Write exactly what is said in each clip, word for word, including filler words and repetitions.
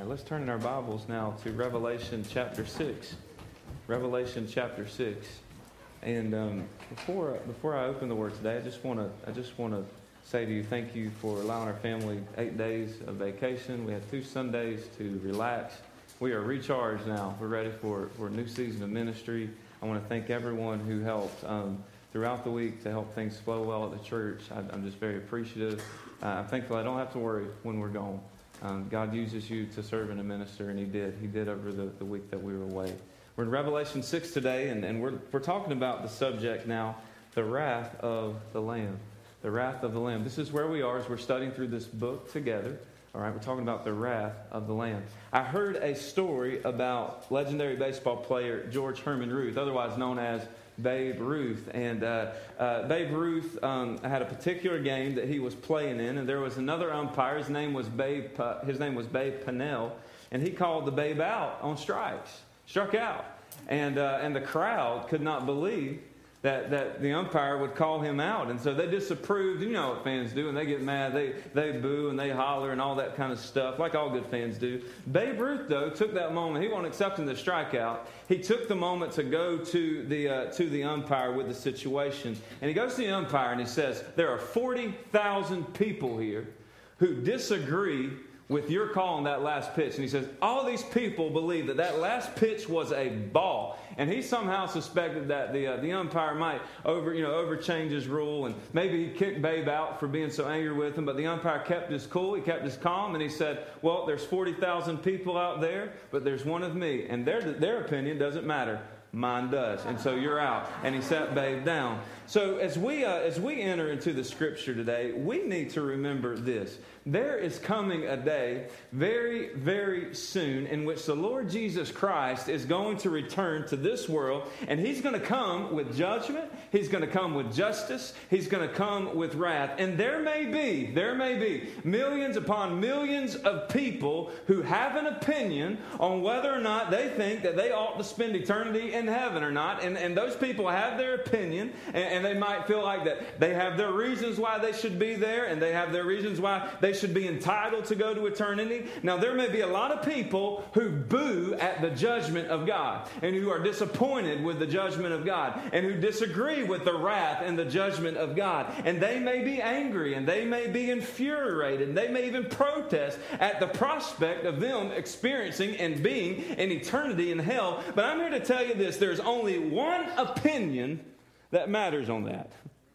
right, let's turn in our Bibles now to Revelation chapter six. Revelation chapter six. And um, before before I open the Word today, I just want to I just want to say to you, thank you for allowing our family eight days of vacation. We had two Sundays to relax. We are recharged now. We're ready for, for a new season of ministry. I want to thank everyone who helped um, throughout the week to help things flow well at the church. I, I'm just very appreciative. Uh, I'm thankful I don't have to worry when we're gone. Um, God uses you to serve and to minister, and He did. He did over the, the week that we were away. We're in Revelation six today, and, and we're, we're talking about the subject now, the wrath of the Lamb. The wrath of the Lamb. This is where we are as we're studying through this book together. All right, we're talking about the wrath of the Lamb. I heard a story about legendary baseball player George Herman Ruth, otherwise known as Babe Ruth. And uh, uh, Babe Ruth um, had a particular game that he was playing in, and there was another umpire. His name was Babe. Uh, his name was Babe Pannell, and he called the Babe out on strikes, struck out, and uh, and the crowd could not believe that, that the umpire would call him out. And so they disapproved. You know what fans do, and they get mad. They they boo and they holler and all that kind of stuff, like all good fans do. Babe Ruth, though, took that moment. He wasn't accepting the strikeout. He took the moment to go to the uh, to the umpire with the situation. And he goes to the umpire and he says, there are forty thousand people here who disagree with your call on that last pitch. And he says, all these people believe that that last pitch was a ball. And he somehow suspected that the uh, the umpire might over you know overchange his rule, and maybe he kicked Babe out for being so angry with him. But the umpire kept his cool, he kept his calm, and he said, well, there's forty thousand people out there, but there's one of me, and their their opinion doesn't matter. Mine does. And so you're out. And he sat Babe down. So as we uh, as we enter into the Scripture today, we need to remember this. There is coming a day very, very soon in which the Lord Jesus Christ is going to return to this world, and He's going to come with judgment. He's going to come with justice. He's going to come with wrath. And there may be, there may be millions upon millions of people who have an opinion on whether or not they think that they ought to spend eternity in heaven or not. And, and those people have their opinion, and, and they might feel like that they have their reasons why they should be there, and they have their reasons why they should be entitled to go to eternity. Now, there may be a lot of people who boo at the judgment of God, and who are disappointed with the judgment of God, and who disagree with the wrath and the judgment of God. And they may be angry, and they may be infuriated, and they may even protest at the prospect of them experiencing and being in eternity in hell. But I'm here to tell you this: there's only one opinion that matters on that,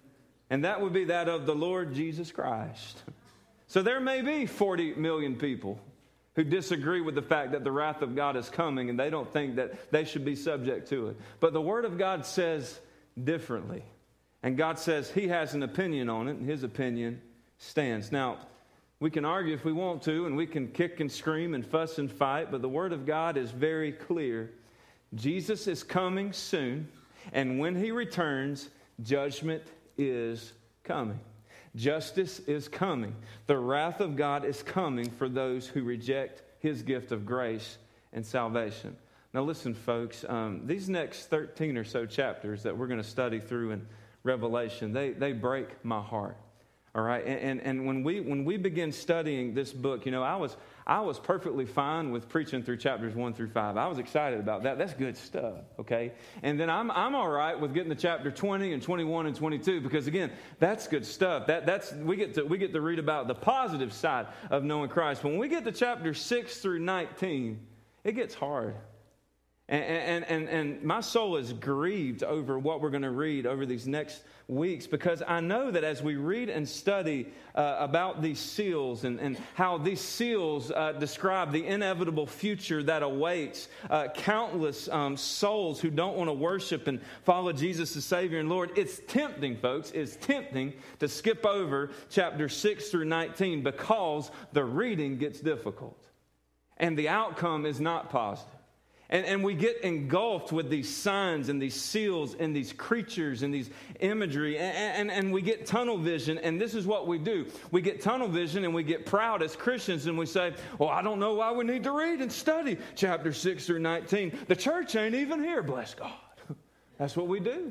and that would be that of the Lord Jesus Christ. So there may be forty million people who disagree with the fact that the wrath of God is coming, and they don't think that they should be subject to it. But the Word of God says differently. And God says He has an opinion on it, and His opinion stands. Now, we can argue if we want to, and we can kick and scream and fuss and fight, but the Word of God is very clear. Jesus is coming soon, and when He returns, judgment is coming. Justice is coming. The wrath of God is coming for those who reject His gift of grace and salvation. Now listen, folks, um, these next thirteen or so chapters that we're going to study through in Revelation, they, they break my heart. All right, and, and and when we when we begin studying this book, you know, I was I was perfectly fine with preaching through chapters one through five. I was excited about that. That's good stuff, okay? And then I'm I'm all right with getting to chapter twenty and twenty-one and twenty-two, because again, that's good stuff. That that's we get to we get to read about the positive side of knowing Christ. But when we get to chapter six through nineteen, it gets hard. And, and, and, and my soul is grieved over what we're going to read over these next weeks, because I know that as we read and study uh, about these seals and, and how these seals uh, describe the inevitable future that awaits uh, countless um, souls who don't want to worship and follow Jesus as Savior and Lord, it's tempting, folks, it's tempting to skip over chapter six through nineteen, because the reading gets difficult and the outcome is not positive. And, and we get engulfed with these signs and these seals and these creatures and these imagery, and, and, and we get tunnel vision, and this is what we do. We get tunnel vision and we get proud as Christians, and we say, well, I don't know why we need to read and study chapter six through nineteen. The church ain't even here, bless God. That's what we do.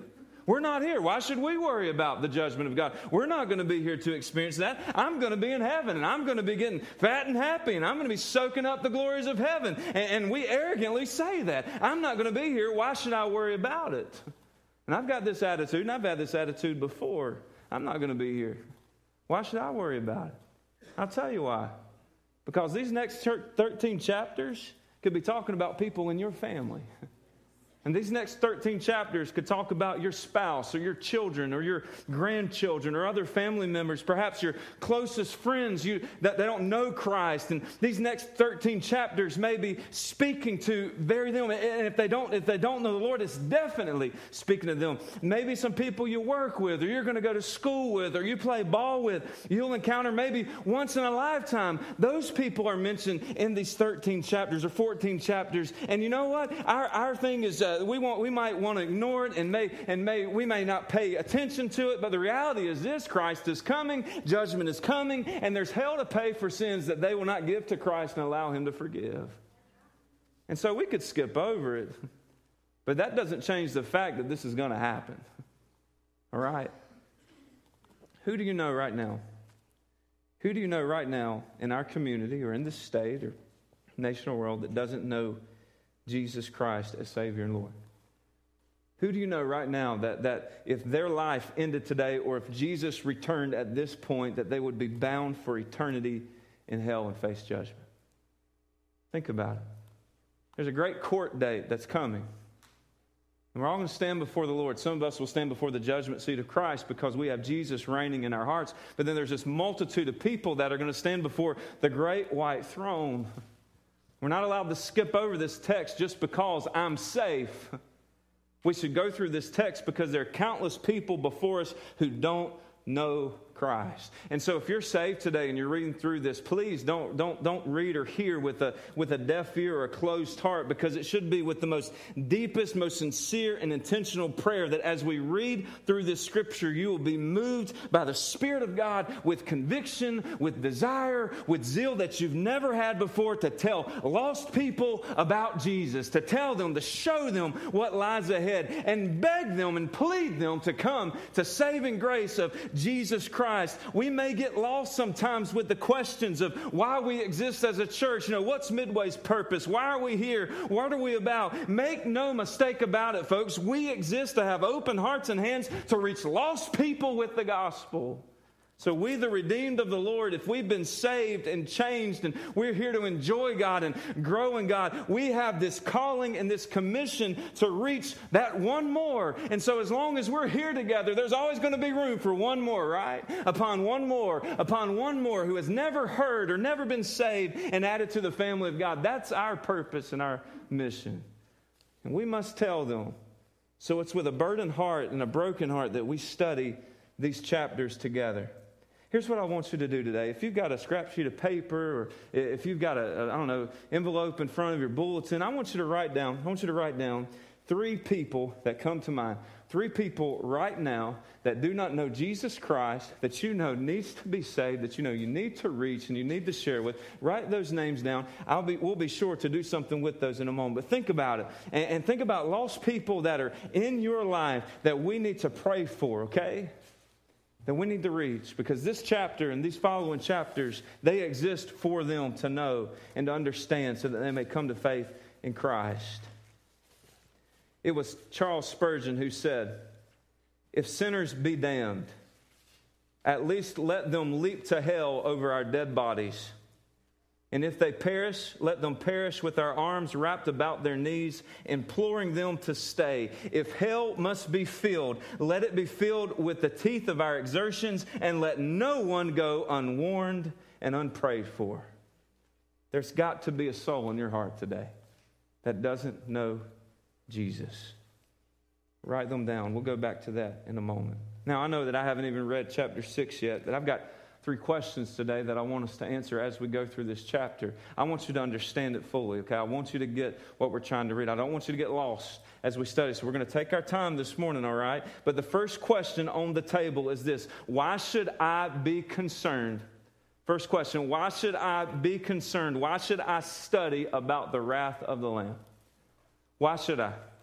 We're not here. Why should we worry about the judgment of God? We're not going to be here to experience that. I'm going to be in heaven, and I'm going to be getting fat and happy, and I'm going to be soaking up the glories of heaven. And, and we arrogantly say that. I'm not going to be here. Why should I worry about it? And I've got this attitude, and I've had this attitude before. I'm not going to be here. Why should I worry about it? I'll tell you why. Because these next thirteen chapters could be talking about people in your family. And these next thirteen chapters could talk about your spouse or your children or your grandchildren or other family members, perhaps your closest friends you, that they don't know Christ. And these next thirteen chapters may be speaking to very them. And if they don't, if they don't know the Lord, it's definitely speaking to them. Maybe some people you work with or you're going to go to school with or you play ball with, you'll encounter maybe once in a lifetime. Those people are mentioned in these thirteen chapters or fourteen chapters. And you know what? Our, our thing is... Uh, We want, we might want to ignore it, and may, and may, we may not pay attention to it. But the reality is this: Christ is coming, judgment is coming, and there's hell to pay for sins that they will not give to Christ and allow Him to forgive. And so we could skip over it, but that doesn't change the fact that this is going to happen. All right. Who do you know right now? Who do you know right now in our community or in this state or nation or world that doesn't know Jesus Christ as Savior and Lord? Who do you know right now that, that if their life ended today or if Jesus returned at this point, that they would be bound for eternity in hell and face judgment? Think about it. There's a great court date that's coming. And we're all going to stand before the Lord. Some of us will stand before the judgment seat of Christ because we have Jesus reigning in our hearts. But then there's this multitude of people that are going to stand before the great white throne. We're not allowed to skip over this text just because I'm safe. We should go through this text because there are countless people before us who don't know Christ. And so if you're saved today and you're reading through this, please don't don't don't read or hear with a with a deaf ear or a closed heart, because it should be with the most deepest, most sincere and intentional prayer that as we read through this scripture, you will be moved by the Spirit of God with conviction, with desire, with zeal that you've never had before to tell lost people about Jesus, to tell them, to show them what lies ahead, and beg them and plead them to come to saving grace of Jesus Christ. We may get lost sometimes with the questions of why we exist as a church. You know, what's Midway's purpose? Why are we here? What are we about? Make no mistake about it, folks. We exist to have open hearts and hands to reach lost people with the gospel. So we, the redeemed of the Lord, if we've been saved and changed and we're here to enjoy God and grow in God, we have this calling and this commission to reach that one more. And so as long as we're here together, there's always going to be room for one more, right? Upon one more, upon one more who has never heard or never been saved and added to the family of God. That's our purpose and our mission. And we must tell them. So it's with a burdened heart and a broken heart that we study these chapters together. Here's what I want you to do today. If you've got a scrap sheet of paper or if you've got a, a, I don't know, envelope in front of your bulletin, I want you to write down, I want you to write down three people that come to mind. Three people right now that do not know Jesus Christ, that you know needs to be saved, that you know you need to reach and you need to share with. Write those names down. I'll be, we'll be sure to do something with those in a moment. But think about it. And, and think about lost people that are in your life that we need to pray for, okay? That we need to reach, because this chapter and these following chapters, they exist for them to know and to understand so that they may come to faith in Christ. It was Charles Spurgeon who said, "If sinners be damned, at least let them leap to hell over our dead bodies. And if they perish, let them perish with our arms wrapped about their knees, imploring them to stay. If hell must be filled, let it be filled with the teeth of our exertions, and let no one go unwarned and unprayed for." There's got to be a soul in your heart today that doesn't know Jesus. Write them down. We'll go back to that in a moment. Now, I know that I haven't even read chapter six yet, but I've got three questions today that I want us to answer as we go through this chapter. I want you to understand it fully, okay? I want you to get what we're trying to read. I don't want you to get lost as we study. So we're going to take our time this morning, all right? But the first question on the table is this: why should I be concerned? First question, why should I be concerned? Why should I study about the wrath of the Lamb? Why should I?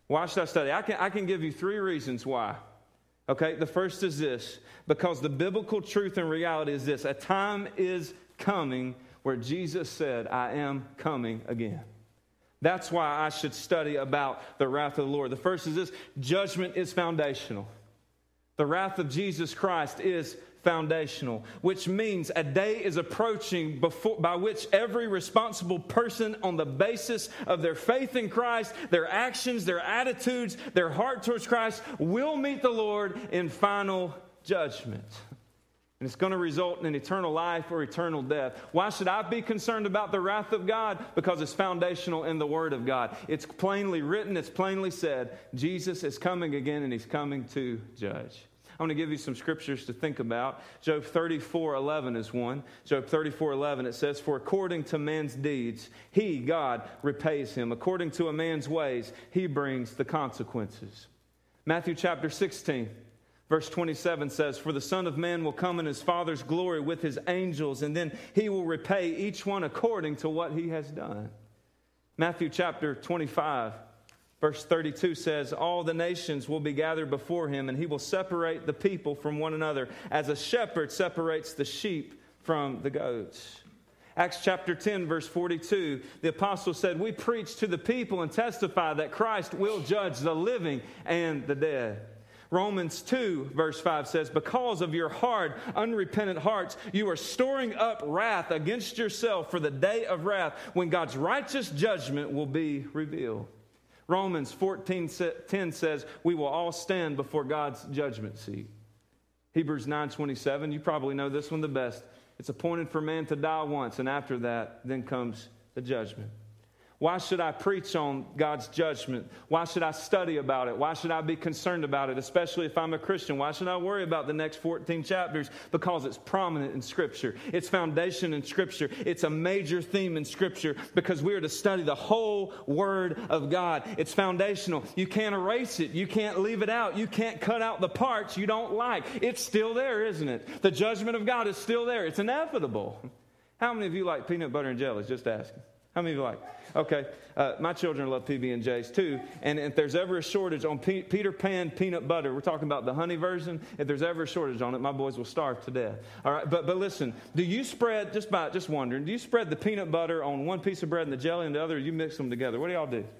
Why should I study? I can, I can give you three reasons why. Okay, the first is this. Because the biblical truth and reality is this. A time is coming where Jesus said, I am coming again. That's why I should study about the wrath of the Lord. The first is this. Judgment is foundational. The wrath of Jesus Christ is foundational, which means a day is approaching before, by which every responsible person, on the basis of their faith in Christ, their actions, their attitudes, their heart towards Christ, will meet the Lord in final judgment. And it's going to result in eternal life or eternal death. Why should I be concerned about the wrath of God? Because it's foundational in the Word of God. It's plainly written, it's plainly said, Jesus is coming again and He's coming to judge. I want to give you some scriptures to think about. Job thirty-four eleven is one. Job thirty-four eleven, it says, for according to man's deeds, he, God, repays him. According to a man's ways, he brings the consequences. Matthew chapter sixteen, verse twenty-seven says, for the Son of Man will come in his Father's glory with his angels, and then he will repay each one according to what he has done. Matthew chapter twenty-five, verse thirty-two says, all the nations will be gathered before him, and he will separate the people from one another, as a shepherd separates the sheep from the goats. Acts chapter ten, verse forty-two, the apostle said, we preach to the people and testify that Christ will judge the living and the dead. Romans two, verse five says, because of your hard, unrepentant hearts, you are storing up wrath against yourself for the day of wrath, when God's righteous judgment will be revealed. Romans fourteen ten says, we will all stand before God's judgment seat. Hebrews nine twenty-seven, you probably know this one the best. It's appointed for man to die once, and after that, then comes the judgment. Why should I preach on God's judgment? Why should I study about it? Why should I be concerned about it, especially if I'm a Christian? Why should I worry about the next fourteen chapters? Because it's prominent in Scripture. It's foundation in Scripture. It's a major theme in Scripture, because we are to study the whole Word of God. It's foundational. You can't erase it. You can't leave it out. You can't cut out the parts you don't like. It's still there, isn't it? The judgment of God is still there. It's inevitable. How many of you like peanut butter and jelly? Just asking. How many of you like? Okay, uh, my children love P B and J's too, and if there's ever a shortage on P- Peter Pan peanut butter, we're talking about the honey version, if there's ever a shortage on it, my boys will starve to death. All right, but but listen, do you spread, just by just wondering, do you spread the peanut butter on one piece of bread and the jelly on the other, or you mix them together? What do y'all do?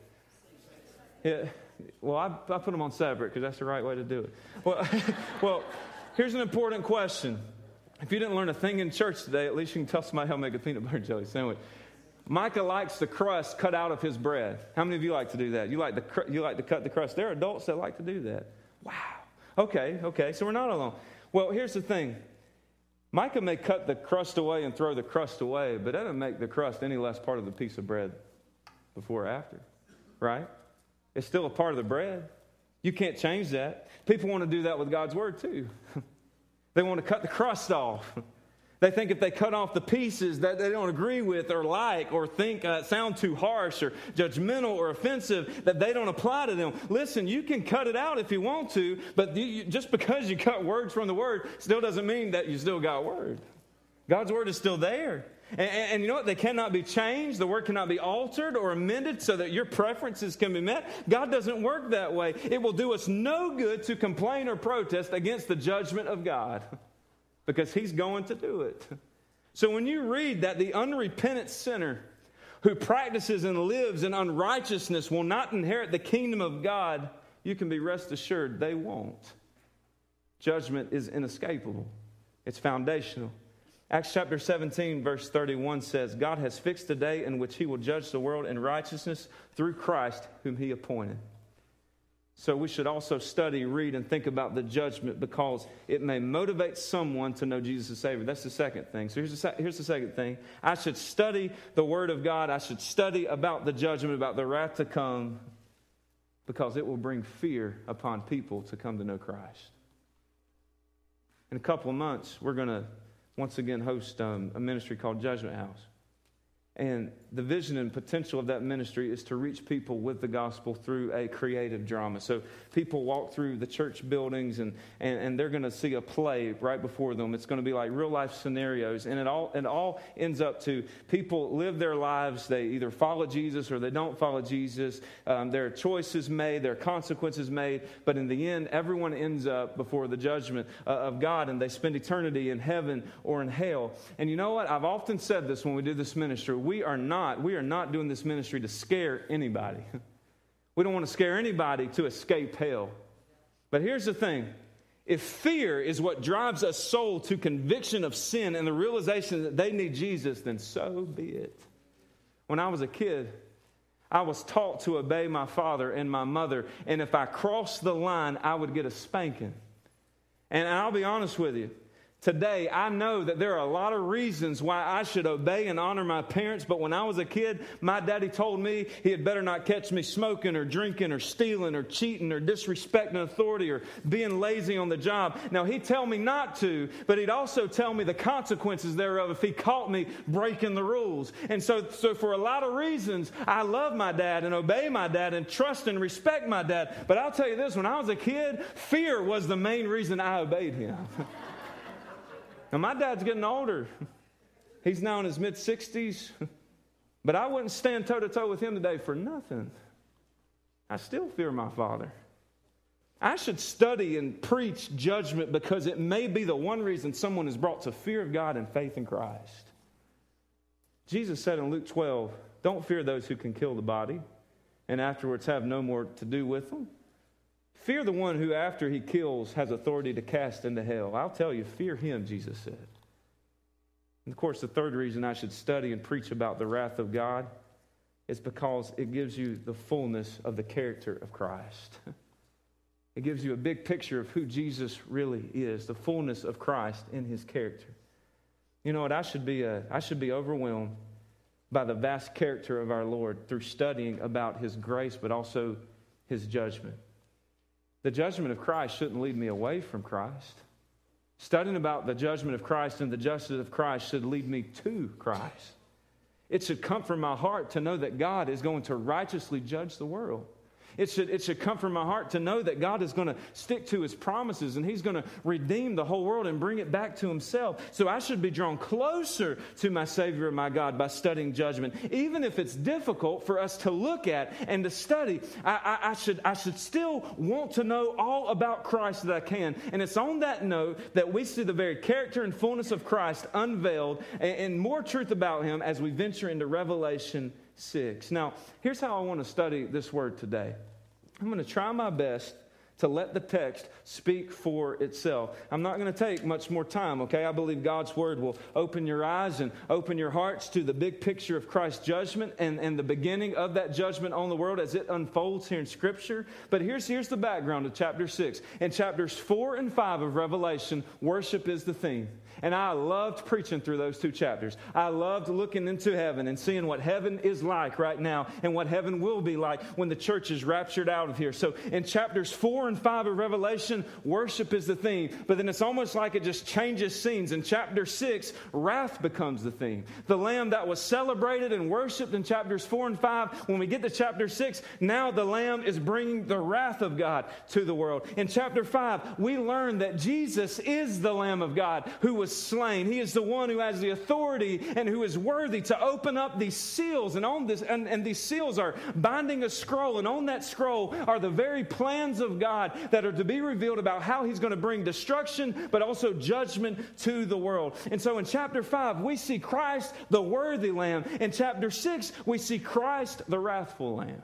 Yeah, well, I, I put them on separate because that's the right way to do it. Well, well, here's an important question. If you didn't learn a thing in church today, at least you can tell somebody how to make a peanut butter and jelly sandwich. Micah likes the crust cut out of his bread. How many of you like to do that? You like to you like to cut the crust. There are adults that like to do that. Wow. Okay, okay. So we're not alone. Well, here's the thing. Micah may cut the crust away and throw the crust away, but that doesn't make the crust any less part of the piece of bread before or after, right? It's still a part of the bread. You can't change that. People want to do that with God's Word too. They want to cut the crust off. They think if they cut off the pieces that they don't agree with or like or think uh, sound too harsh or judgmental or offensive, that they don't apply to them. Listen, you can cut it out if you want to, but you, you, just because you cut words from the Word still doesn't mean that you still got Word. God's Word is still there. And, and, and you know what? They cannot be changed. The Word cannot be altered or amended so that your preferences can be met. God doesn't work that way. It will do us no good to complain or protest against the judgment of God, because He's going to do it. So when you read that the unrepentant sinner who practices and lives in unrighteousness will not inherit the kingdom of God, you can be rest assured they won't. Judgment is inescapable. It's foundational. Acts chapter seventeen, verse thirty-one says, God has fixed a day in which He will judge the world in righteousness through Christ whom He appointed. So we should also study, read, and think about the judgment, because it may motivate someone to know Jesus as Savior. That's the second thing. So here's the, here's the second thing. I should study the Word of God. I should study about the judgment, about the wrath to come, because it will bring fear upon people to come to know Christ. In a couple of months, we're going to once again host um, a ministry called Judgment House. And the vision and potential of that ministry is to reach people with the gospel through a creative drama. So people walk through the church buildings and, and, and they're going to see a play right before them. It's going to be like real life scenarios. And it all, it all ends up to people live their lives. They either follow Jesus or they don't follow Jesus. Um, there are choices made. There are consequences made. But in the end, everyone ends up before the judgment uh, of God. And they spend eternity in heaven or in hell. And you know what? I've often said this when we do this ministry. We are not, we are not doing this ministry to scare anybody. We don't want to scare anybody to escape hell. But here's the thing. If fear is what drives a soul to conviction of sin and the realization that they need Jesus, then so be it. When I was a kid, I was taught to obey my father and my mother. And if I crossed the line, I would get a spanking. And I'll be honest with you. Today, I know that there are a lot of reasons why I should obey and honor my parents, but when I was a kid, my daddy told me he had better not catch me smoking or drinking or stealing or cheating or disrespecting authority or being lazy on the job. Now, he'd tell me not to, but he'd also tell me the consequences thereof if he caught me breaking the rules. And so, so for a lot of reasons, I love my dad and obey my dad and trust and respect my dad. But I'll tell you this, when I was a kid, fear was the main reason I obeyed him. Now, my dad's getting older. He's now in his mid-sixties. But I wouldn't stand toe-to-toe with him today for nothing. I still fear my father. I should study and preach judgment because it may be the one reason someone is brought to fear of God and faith in Christ. Jesus said in Luke twelve, don't fear those who can kill the body and afterwards have no more to do with them. Fear the one who, after he kills, has authority to cast into hell. I'll tell you, fear him, Jesus said. And of course, the third reason I should study and preach about the wrath of God is because it gives you the fullness of the character of Christ. It gives you a big picture of who Jesus really is, the fullness of Christ in his character. You know what? I should be, a, I should be overwhelmed by the vast character of our Lord through studying about his grace, but also his judgment. The judgment of Christ shouldn't lead me away from Christ. Studying about the judgment of Christ and the justice of Christ should lead me to Christ. It should comfort my heart to know that God is going to righteously judge the world. It should, it should comfort my heart to know that God is going to stick to his promises and he's going to redeem the whole world and bring it back to himself. So I should be drawn closer to my Savior and my God by studying judgment. Even if it's difficult for us to look at and to study, I, I, I, should, I should still want to know all about Christ that I can. And it's on that note that we see the very character and fullness of Christ unveiled and, and more truth about him as we venture into Revelation six. Now, here's how I want to study this word today. I'm going to try my best to let the text speak for itself. I'm not going to take much more time, okay? I believe God's word will open your eyes and open your hearts to the big picture of Christ's judgment and, and the beginning of that judgment on the world as it unfolds here in Scripture. But here's, here's the background of chapter six. In chapters four and five of Revelation, worship is the theme. And I loved preaching through those two chapters. I loved looking into heaven and seeing what heaven is like right now and what heaven will be like when the church is raptured out of here. So in chapters four and five of Revelation, worship is the theme. But then it's almost like it just changes scenes. In chapter six, wrath becomes the theme. The Lamb that was celebrated and worshiped in chapters four and five, when we get to chapter six, now the Lamb is bringing the wrath of God to the world. In chapter five, we learn that Jesus is the Lamb of God who was slain. He is the one who has the authority and who is worthy to open up these seals. And on this, and, and these seals are binding a scroll. And on that scroll are the very plans of God that are to be revealed about how he's going to bring destruction, but also judgment to the world. And so in chapter five, we see Christ, the worthy Lamb. In chapter six, we see Christ, the wrathful Lamb.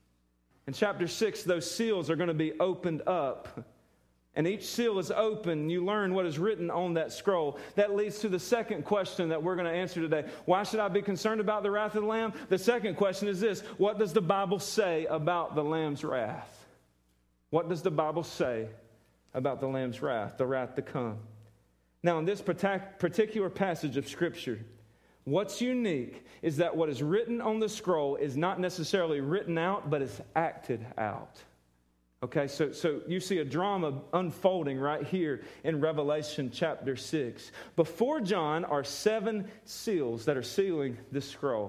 In chapter six, those seals are going to be opened up. And each seal is open. You learn what is written on that scroll. That leads to the second question that we're going to answer today. Why should I be concerned about the wrath of the Lamb? The second question is this. What does the Bible say about the Lamb's wrath? What does the Bible say about the Lamb's wrath, the wrath to come? Now, in this particular passage of Scripture, what's unique is that what is written on the scroll is not necessarily written out, but it's acted out. Okay, so, so you see a drama unfolding right here in Revelation chapter six. Before John are seven seals that are sealing this scroll.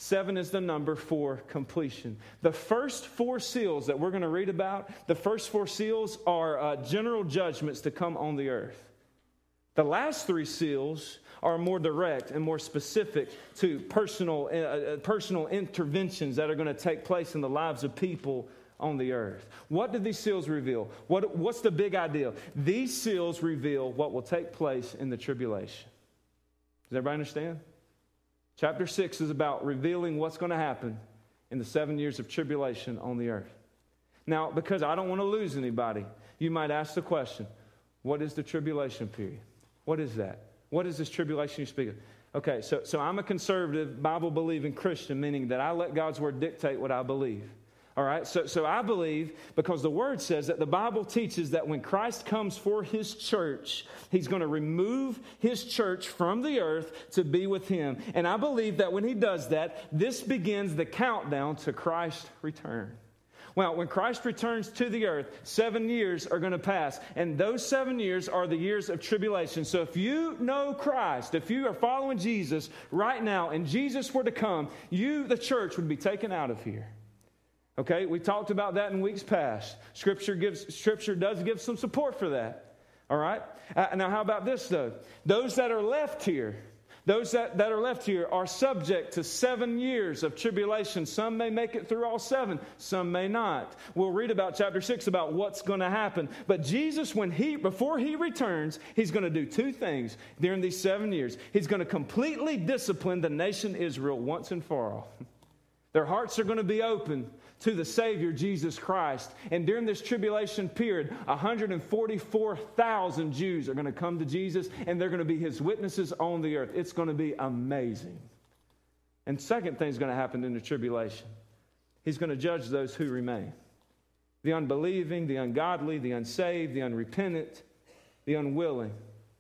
Seven is the number for completion. The first four seals that we're going to read about, the first four seals are uh, general judgments to come on the earth. The last three seals are more direct and more specific to personal, uh, personal interventions that are going to take place in the lives of people on the earth. What do these seals reveal? What, what's the big idea? These seals reveal what will take place in the tribulation. Does everybody understand? Chapter six is about revealing what's going to happen in the seven years of tribulation on the earth. Now, because I don't want to lose anybody, you might ask the question, what is the tribulation period? What is that? What is this tribulation you speak of? Okay, so, so I'm a conservative, Bible-believing Christian, meaning that I let God's word dictate what I believe. All right, so, so I believe, because the Word says that the Bible teaches that when Christ comes for His church, He's going to remove His church from the earth to be with Him. And I believe that when He does that, this begins the countdown to Christ's return. Well, when Christ returns to the earth, seven years are going to pass. And those seven years are the years of tribulation. So if you know Christ, if you are following Jesus right now, and Jesus were to come, you, the church, would be taken out of here. Okay, we talked about that in weeks past. Scripture gives, Scripture does give some support for that. All right? Uh, now, how about this, though? Those that are left here, those that, that are left here are subject to seven years of tribulation. Some may make it through all seven. Some may not. We'll read about chapter six about what's going to happen. But Jesus, when he, before He returns, He's going to do two things during these seven years. He's going to completely discipline the nation Israel once and for all. Their hearts are going to be open to the Savior, Jesus Christ. And during this tribulation period, one hundred forty-four thousand Jews are going to come to Jesus, and they're going to be His witnesses on the earth. It's going to be amazing. And second thing is going to happen in the tribulation. He's going to judge those who remain. The unbelieving, the ungodly, the unsaved, the unrepentant, the unwilling.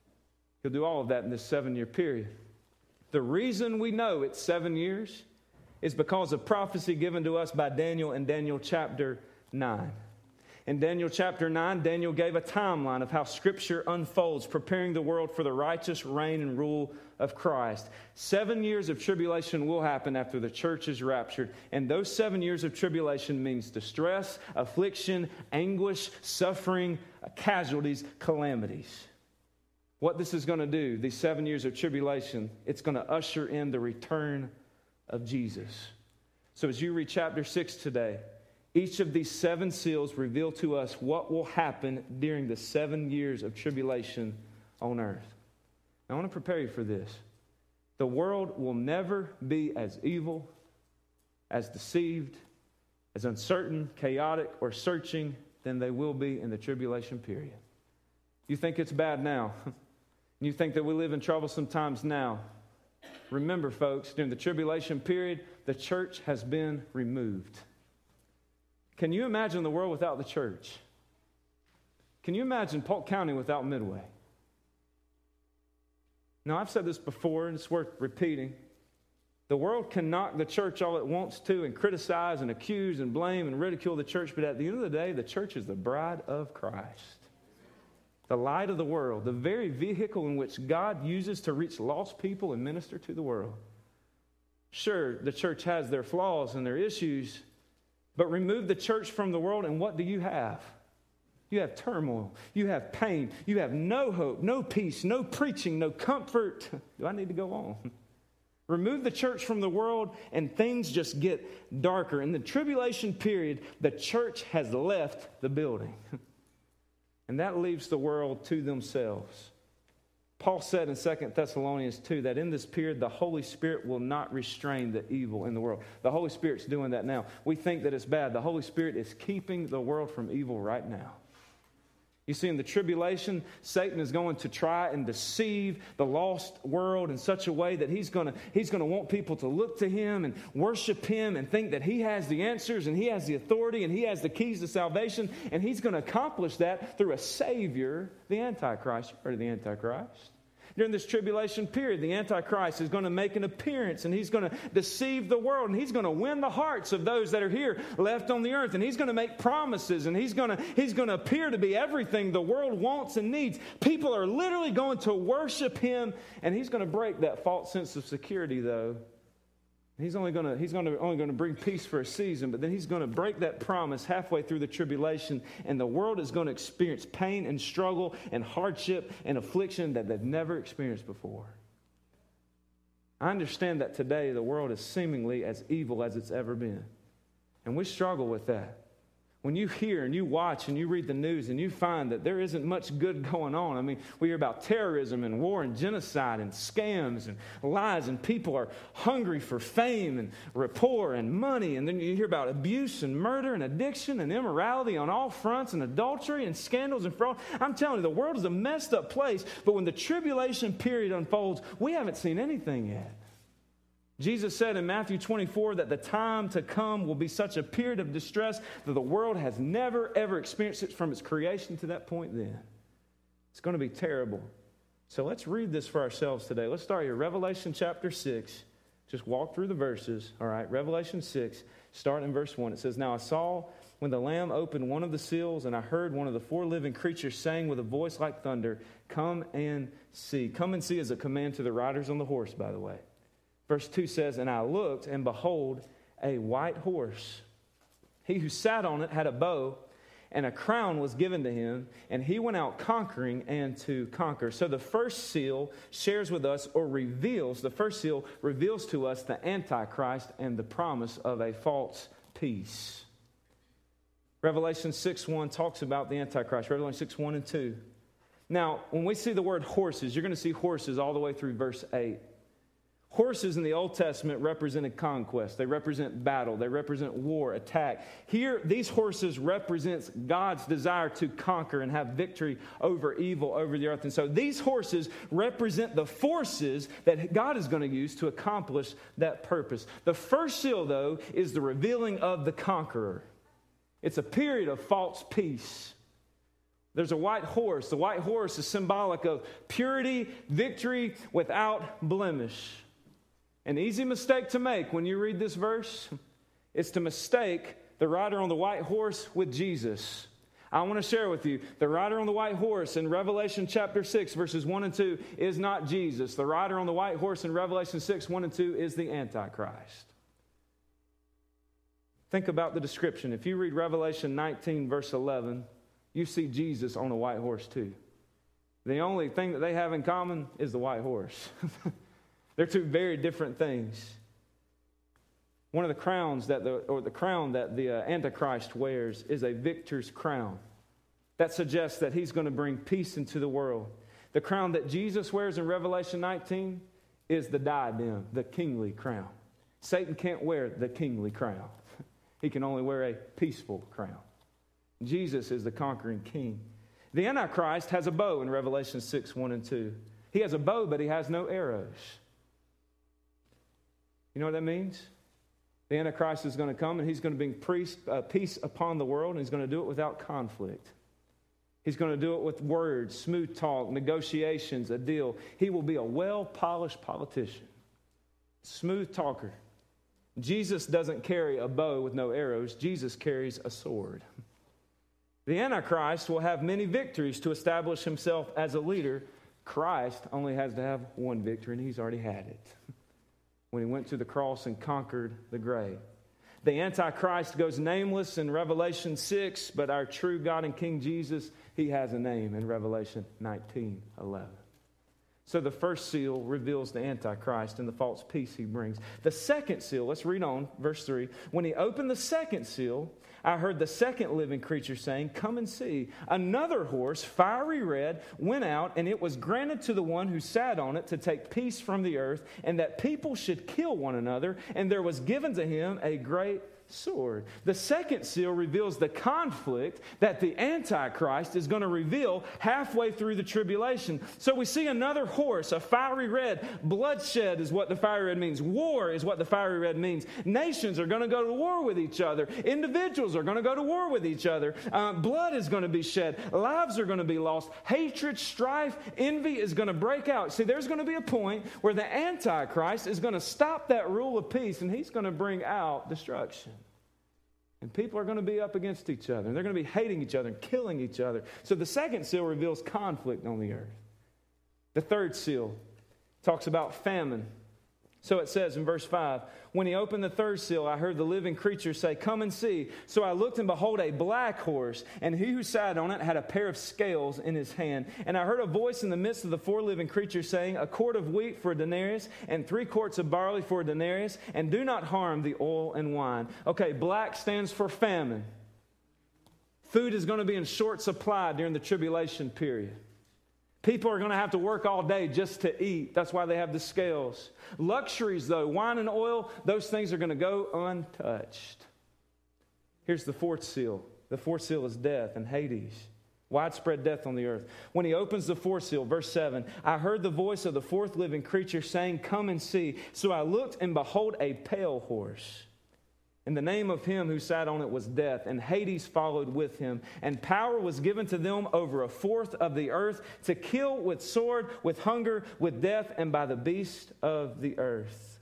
He'll do all of that in this seven-year period. The reason we know it's seven years is because of prophecy given to us by Daniel in Daniel chapter nine. In Daniel chapter nine, Daniel gave a timeline of how Scripture unfolds, preparing the world for the righteous reign and rule of Christ. Seven years of tribulation will happen after the church is raptured. And those seven years of tribulation means distress, affliction, anguish, suffering, casualties, calamities. What this is going to do, these seven years of tribulation, it's going to usher in the return of Jesus. So as you read chapter six today, each of these seven seals reveal to us what will happen during the seven years of tribulation on earth. I want to prepare you for this. The world will never be as evil, as deceived, as uncertain, chaotic, or searching than they will be in the tribulation period. You think it's bad now. You think that we live in troublesome times now. Remember, folks, during the tribulation period, the church has been removed. Can you imagine the world without the church? Can you imagine Polk County without Midway? Now, I've said this before, and it's worth repeating. The world can knock the church all it wants to and criticize and accuse and blame and ridicule the church, but at the end of the day, the church is the bride of Christ. The light of the world, the very vehicle in which God uses to reach lost people and minister to the world. Sure, the church has their flaws and their issues, but remove the church from the world, and what do you have? You have turmoil. You have pain. You have no hope, no peace, no preaching, no comfort. Do I need to go on? Remove the church from the world, and things just get darker. In the tribulation period, the church has left the building. And that leaves the world to themselves. Paul said in Second Thessalonians two that in this period the Holy Spirit will not restrain the evil in the world. The Holy Spirit's doing that now. We think that it's bad. The Holy Spirit is keeping the world from evil right now. You see, in the tribulation, Satan is going to try and deceive the lost world in such a way that he's going to, he's going to want people to look to him and worship him and think that he has the answers and he has the authority and he has the keys to salvation. And he's going to accomplish that through a Savior, the Antichrist. You've heard of the Antichrist. During this tribulation period, the Antichrist is going to make an appearance, and he's going to deceive the world, and he's going to win the hearts of those that are here left on the earth, and he's going to make promises, and he's going to, he's going to appear to be everything the world wants and needs. People are literally going to worship him, and he's going to break that false sense of security, though. He's only going to he's going to only going to bring peace for a season, but then he's going to break that promise halfway through the tribulation, and the world is going to experience pain and struggle and hardship and affliction that they've never experienced before. I understand that today the world is seemingly as evil as it's ever been, and we struggle with that. When you hear and you watch and you read the news and you find that there isn't much good going on. I mean, we hear about terrorism and war and genocide and scams and lies, and people are hungry for fame and rapport and money. And then you hear about abuse and murder and addiction and immorality on all fronts and adultery and scandals and fraud. I'm telling you, the world is a messed up place. But when the tribulation period unfolds, we haven't seen anything yet. Jesus said in Matthew twenty-four that the time to come will be such a period of distress that the world has never, ever experienced it from its creation to that point then. It's going to be terrible. So let's read this for ourselves today. Let's start here. Revelation chapter six. Just walk through the verses. All right, Revelation six, starting in verse one. It says, "Now I saw when the Lamb opened one of the seals, and I heard one of the four living creatures saying with a voice like thunder, 'Come and see.'" Come and see is a command to the riders on the horse, by the way. Verse two says, "And I looked, and behold, a white horse. He who sat on it had a bow, and a crown was given to him, and he went out conquering and to conquer." So the first seal shares with us, or reveals, the first seal reveals to us the Antichrist and the promise of a false peace. Revelation six one talks about the Antichrist. Revelation six one and two. Now, when we see the word horses, you're going to see horses all the way through verse eight. Horses in the Old Testament represented conquest. They represent battle. They represent war, attack. Here, these horses represents God's desire to conquer and have victory over evil, over the earth. And so these horses represent the forces that God is going to use to accomplish that purpose. The first seal, though, is the revealing of the conqueror. It's a period of false peace. There's a white horse. The white horse is symbolic of purity, victory without blemish. An easy mistake to make when you read this verse is to mistake the rider on the white horse with Jesus. I want to share with you, the rider on the white horse in Revelation chapter six, verses one and two, is not Jesus. The rider on the white horse in Revelation six, one and two is the Antichrist. Think about the description. If you read Revelation nineteen, verse eleven, you see Jesus on a white horse too. The only thing that they have in common is the white horse. They're two very different things. One of the crowns that the, or the crown that the uh, Antichrist wears is a victor's crown. That suggests that he's going to bring peace into the world. The crown that Jesus wears in Revelation nineteen is the diadem, the kingly crown. Satan can't wear the kingly crown. He can only wear a peaceful crown. Jesus is the conquering king. The Antichrist has a bow in Revelation six, one and two. He has a bow, but he has no arrows. You know what that means? The Antichrist is going to come and he's going to bring peace, uh, peace upon the world, and he's going to do it without conflict. He's going to do it with words, smooth talk, negotiations, a deal. He will be a well-polished politician, smooth talker. Jesus doesn't carry a bow with no arrows. Jesus carries a sword. The Antichrist will have many victories to establish himself as a leader. Christ only has to have one victory, and he's already had it when he went to the cross and conquered the grave. The Antichrist goes nameless in Revelation six, but our true God and King Jesus, he has a name in Revelation nineteen eleven. So the first seal reveals the Antichrist and the false peace he brings. The second seal, let's read on, verse three. When he opened the second seal, I heard the second living creature saying, "Come and see." Another horse, fiery red, went out, and it was granted to the one who sat on it to take peace from the earth, and that people should kill one another, and there was given to him a great sword. The second seal reveals the conflict that the Antichrist is going to reveal halfway through the tribulation. So we see another horse, a fiery red. Bloodshed is what the fiery red means. War is what the fiery red means. Nations are going to go to war with each other. Individuals are going to go to war with each other. Uh, blood is going to be shed. Lives are going to be lost. Hatred, strife, envy is going to break out. See, there's going to be a point where the Antichrist is going to stop that rule of peace, and he's going to bring out destruction. And people are going to be up against each other. And they're going to be hating each other and killing each other. So the second seal reveals conflict on the earth. The third seal talks about famine. So it says in verse five, when he opened the third seal, I heard the living creature say, come and see. So I looked, and behold, a black horse, and he who sat on it had a pair of scales in his hand. And I heard a voice in the midst of the four living creatures saying, a quart of wheat for a denarius, and three quarts of barley for a denarius, and do not harm the oil and wine. Okay, black stands for famine. Food is going to be in short supply during the tribulation period. People are going to have to work all day just to eat. That's why they have the scales. Luxuries, though, wine and oil, those things are going to go untouched. Here's the fourth seal. The fourth seal is death and Hades. Widespread death on the earth. When he opens the fourth seal, verse seven, I heard the voice of the fourth living creature saying, come and see. So I looked, and behold, a pale horse. And the name of him who sat on it was Death, and Hades followed with him. And power was given to them over a fourth of the earth to kill with sword, with hunger, with death, and by the beast of the earth.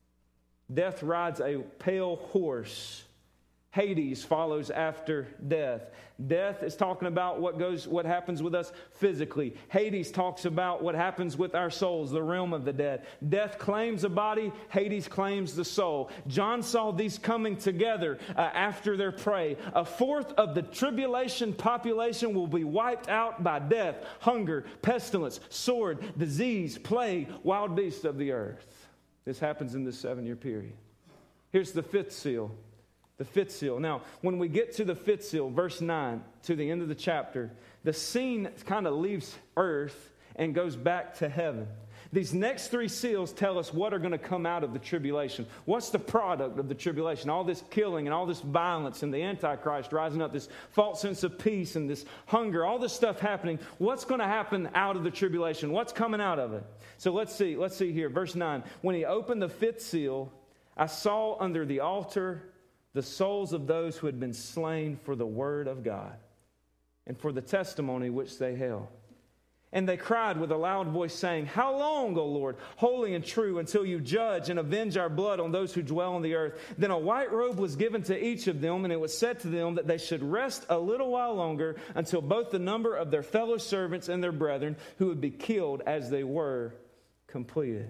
Death rides a pale horse. Hades follows after death. Death is talking about what goes, what happens with us physically. Hades talks about what happens with our souls, the realm of the dead. Death claims the body. Hades claims the soul. John saw these coming together uh, after their prey. A fourth of the tribulation population will be wiped out by death, hunger, pestilence, sword, disease, plague, wild beasts of the earth. This happens in this seven-year period. Here's the fifth seal. The fifth seal. Now, when we get to the fifth seal, verse nine, to the end of the chapter, the scene kind of leaves earth and goes back to heaven. These next three seals tell us what are going to come out of the tribulation. What's the product of the tribulation? All this killing and all this violence and the Antichrist rising up, this false sense of peace and this hunger, all this stuff happening. What's going to happen out of the tribulation? What's coming out of it? So let's see. Let's see here. Verse nine. When he opened the fifth seal, I saw under the altar the souls of those who had been slain for the word of God and for the testimony which they held. And they cried with a loud voice, saying, how long, O Lord, holy and true, until you judge and avenge our blood on those who dwell on the earth? Then a white robe was given to each of them, and it was said to them that they should rest a little while longer until both the number of their fellow servants and their brethren who would be killed as they were completed.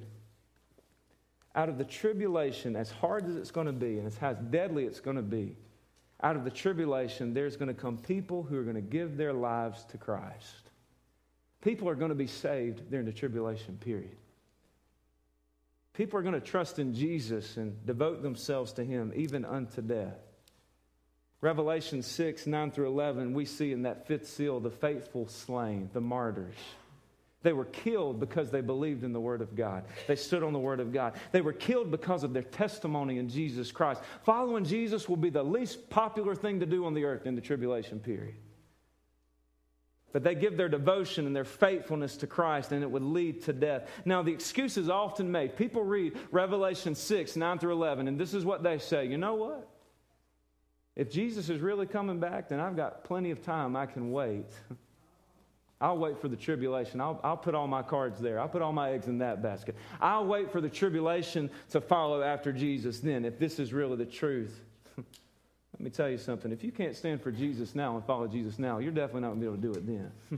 Out of the tribulation, as hard as it's going to be, and as how deadly it's going to be, out of the tribulation, there's going to come people who are going to give their lives to Christ. People are going to be saved during the tribulation period. People are going to trust in Jesus and devote themselves to Him, even unto death. Revelation six, nine through eleven, we see in that fifth seal the faithful slain, the martyrs. They were killed because they believed in the Word of God. They stood on the Word of God. They were killed because of their testimony in Jesus Christ. Following Jesus will be the least popular thing to do on the earth in the tribulation period. But they give their devotion and their faithfulness to Christ, and it would lead to death. Now, the excuse is often made. People read Revelation six, nine through eleven, and this is what they say. You know what? If Jesus is really coming back, then I've got plenty of time. I can wait. I'll wait for the tribulation. I'll, I'll put all my cards there. I'll put all my eggs in that basket. I'll wait for the tribulation to follow after Jesus then, if this is really the truth. Let me tell you something. If you can't stand for Jesus now and follow Jesus now, you're definitely not going to be able to do it then.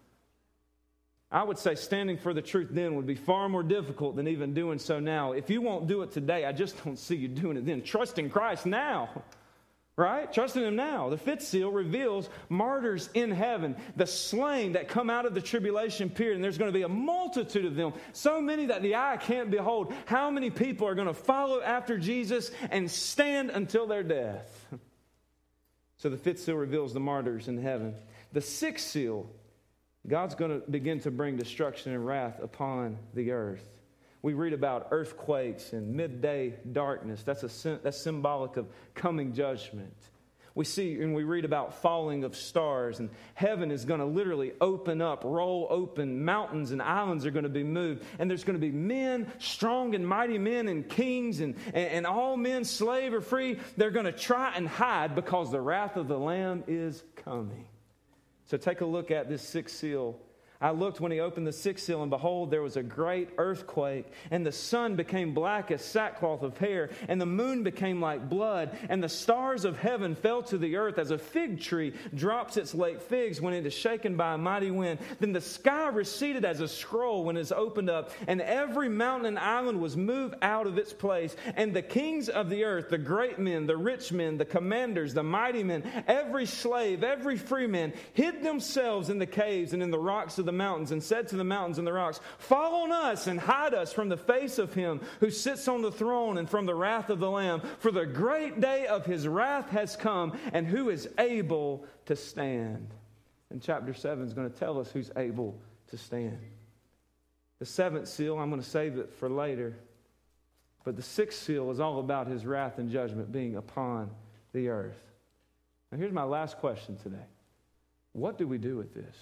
I would say standing for the truth then would be far more difficult than even doing so now. If you won't do it today, I just don't see you doing it then. Trust in Christ now. Right? Trust in Him now. The fifth seal reveals martyrs in heaven, the slain that come out of the tribulation period, and there's going to be a multitude of them, so many that the eye can't behold. How many people are going to follow after Jesus and stand until their death? So the fifth seal reveals the martyrs in heaven. The sixth seal, God's going to begin to bring destruction and wrath upon the earth. We read about earthquakes and midday darkness. That's a that's symbolic of coming judgment. We see and we read about falling of stars, and heaven is going to literally open up, roll open. Mountains and islands are going to be moved, and there's going to be men, strong and mighty men, and kings, and, and, and all men, slave or free. They're going to try and hide because the wrath of the Lamb is coming. So take a look at this sixth seal. I looked when he opened the sixth seal, and behold, there was a great earthquake, and the sun became black as sackcloth of hair, and the moon became like blood, and the stars of heaven fell to the earth as a fig tree drops its late figs when it is shaken by a mighty wind. Then the sky receded as a scroll when it is opened up, and every mountain and island was moved out of its place, and the kings of the earth, the great men, the rich men, the commanders, the mighty men, every slave, every free man, hid themselves in the caves and in the rocks of the mountains, and said to the mountains and the rocks, fall on us and hide us from the face of him who sits on the throne and from the wrath of the Lamb. For the great day of his wrath has come, and who is able to stand? And chapter seven is going to tell us who's able to stand. The seventh seal, I'm going to save it for later. But the sixth seal is all about his wrath and judgment being upon the earth. Now here's my last question today. What do we do with this?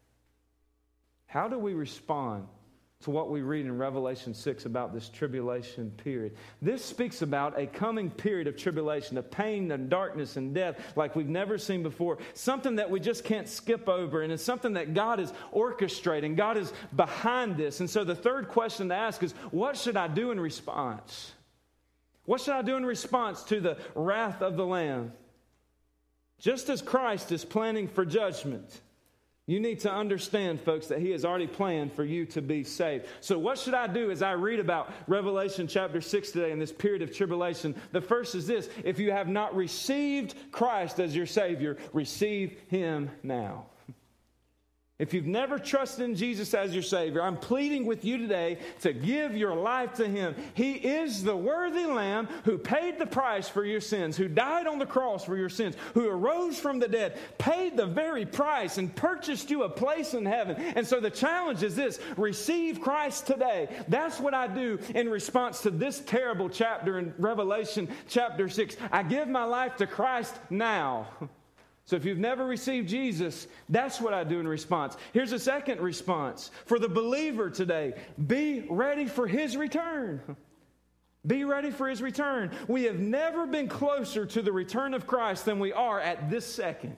How do we respond to what we read in Revelation six about this tribulation period? This speaks about a coming period of tribulation, of pain and darkness and death like we've never seen before. Something that we just can't skip over, and it's something that God is orchestrating. God is behind this. And so the third question to ask is, what should I do in response? What should I do in response to the wrath of the Lamb? Just as Christ is planning for judgment, you need to understand, folks, that he has already planned for you to be saved. So what should I do as I read about Revelation chapter six today in this period of tribulation? The first is this: if you have not received Christ as your Savior, receive him now. If you've never trusted in Jesus as your Savior, I'm pleading with you today to give your life to him. He is the worthy Lamb who paid the price for your sins, who died on the cross for your sins, who arose from the dead, paid the very price, and purchased you a place in heaven. And so the challenge is this: receive Christ today. That's what I do in response to this terrible chapter in Revelation chapter six. I give my life to Christ now. So if you've never received Jesus, that's what I do in response. Here's a second response. For the believer today, be ready for his return. Be ready for his return. We have never been closer to the return of Christ than we are at this second.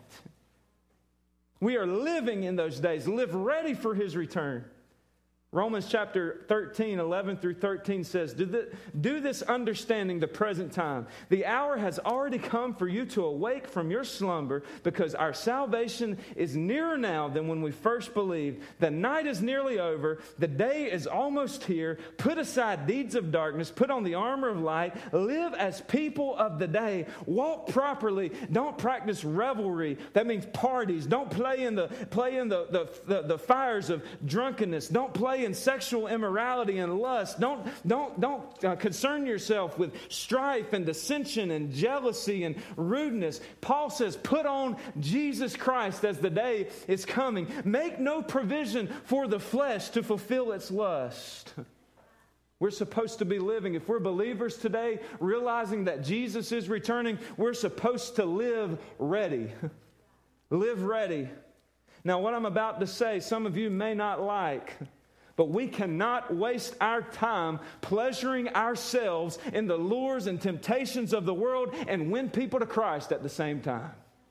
We are living in those days. Live ready for his return. Romans chapter thirteen, eleven through thirteen says, do, the, do this understanding the present time. The hour has already come for you to awake from your slumber, because our salvation is nearer now than when we first believed. The night is nearly over. The day is almost here. Put aside deeds of darkness. Put on the armor of light. Live as people of the day. Walk properly. Don't practice revelry. That means parties. Don't play in the, play in the, the, the, the fires of drunkenness. Don't play in sexual immorality and lust. Don't, don't, don't uh, concern yourself with strife and dissension and jealousy and rudeness. Paul says, put on Jesus Christ as the day is coming. Make no provision for the flesh to fulfill its lust. We're supposed to be living, if we're believers today, realizing that Jesus is returning, we're supposed to live ready. Live ready. Now, what I'm about to say, some of you may not like, but we cannot waste our time pleasuring ourselves in the lures and temptations of the world and win people to Christ at the same time.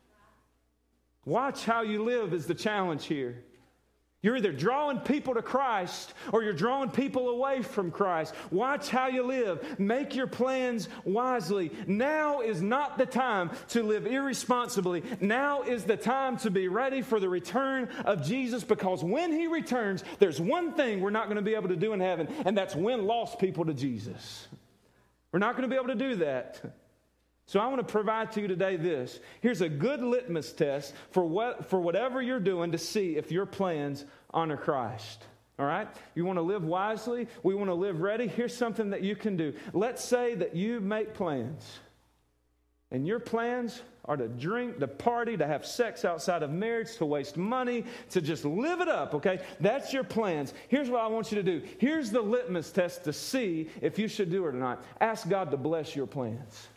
Watch how you live is the challenge here. You're either drawing people to Christ or you're drawing people away from Christ. Watch how you live. Make your plans wisely. Now is not the time to live irresponsibly. Now is the time to be ready for the return of Jesus, because when he returns, there's one thing we're not going to be able to do in heaven, and that's win lost people to Jesus. We're not going to be able to do that. So I want to provide to you today this. Here's a good litmus test for what for whatever you're doing to see if your plans honor Christ. All right? You want to live wisely? We want to live ready? Here's something that you can do. Let's say that you make plans. And your plans are to drink, to party, to have sex outside of marriage, to waste money, to just live it up, okay? That's your plans. Here's what I want you to do. Here's the litmus test to see if you should do it or not. Ask God to bless your plans.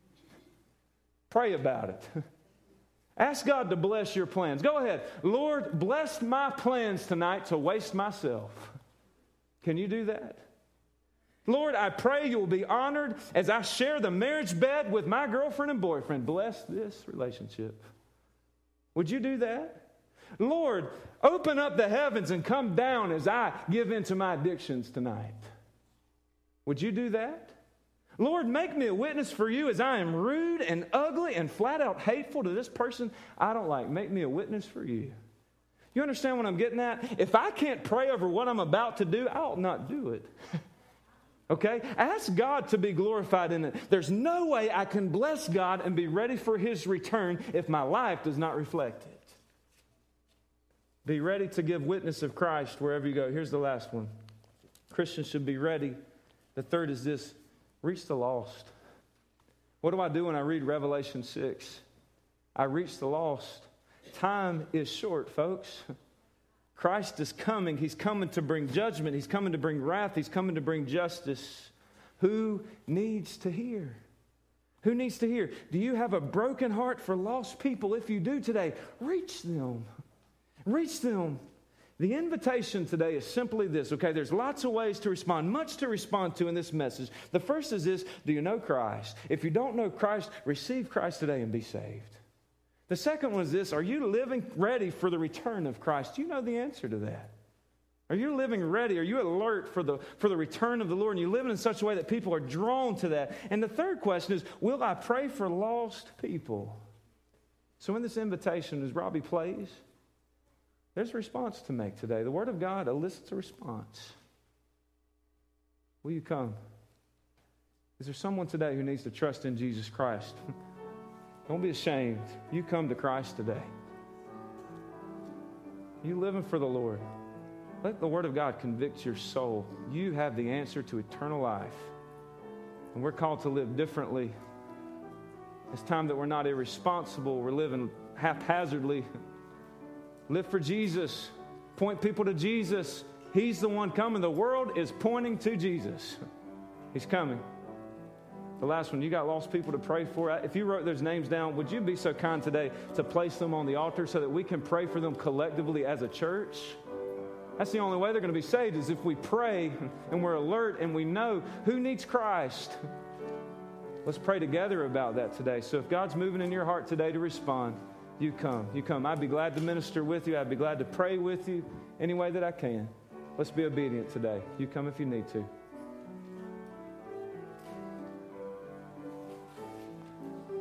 Pray about it. Ask God to bless your plans. Go ahead. Lord, bless my plans tonight to waste myself. Can you do that? Lord, I pray you will be honored as I share the marriage bed with my girlfriend and boyfriend. Bless this relationship. Would you do that? Lord, open up the heavens and come down as I give in to my addictions tonight. Would you do that? Lord, make me a witness for you as I am rude and ugly and flat out hateful to this person I don't like. Make me a witness for you. You understand what I'm getting at? If I can't pray over what I'm about to do, I ought not do it. Okay? Ask God to be glorified in it. There's no way I can bless God and be ready for His return if my life does not reflect it. Be ready to give witness of Christ wherever you go. Here's the last one. Christians should be ready. The third is this: reach the lost. What do I do when I read Revelation six? I reach the lost. Time is short, folks. Christ is coming. He's coming to bring judgment. He's coming to bring wrath. He's coming to bring justice. Who needs to hear? Who needs to hear? Do you have a broken heart for lost people? If you do today, reach them. Reach them. The invitation today is simply this, okay? There's lots of ways to respond, much to respond to in this message. The first is this: do you know Christ? If you don't know Christ, receive Christ today and be saved. The second one is this: are you living ready for the return of Christ? Do you know the answer to that? Are you living ready? Are you alert for the, for the return of the Lord? And you living in such a way that people are drawn to that? And the third question is, will I pray for lost people? So in this invitation, as Robbie plays, there's a response to make today. The Word of God elicits a response. Will you come? Is there someone today who needs to trust in Jesus Christ? Don't be ashamed. You come to Christ today. You living for the Lord. Let the Word of God convict your soul. You have the answer to eternal life. And we're called to live differently. It's time that we're not irresponsible. We're living haphazardly. Live for Jesus. Point people to Jesus. He's the one coming. The world is pointing to Jesus. He's coming. The last one, you got lost people to pray for. If you wrote those names down, would you be so kind today to place them on the altar so that we can pray for them collectively as a church? That's the only way they're going to be saved, is if we pray and we're alert and we know who needs Christ. Let's pray together about that today. So if God's moving in your heart today to respond, you come. You come. I'd be glad to minister with you. I'd be glad to pray with you any way that I can. Let's be obedient today. You come if you need to.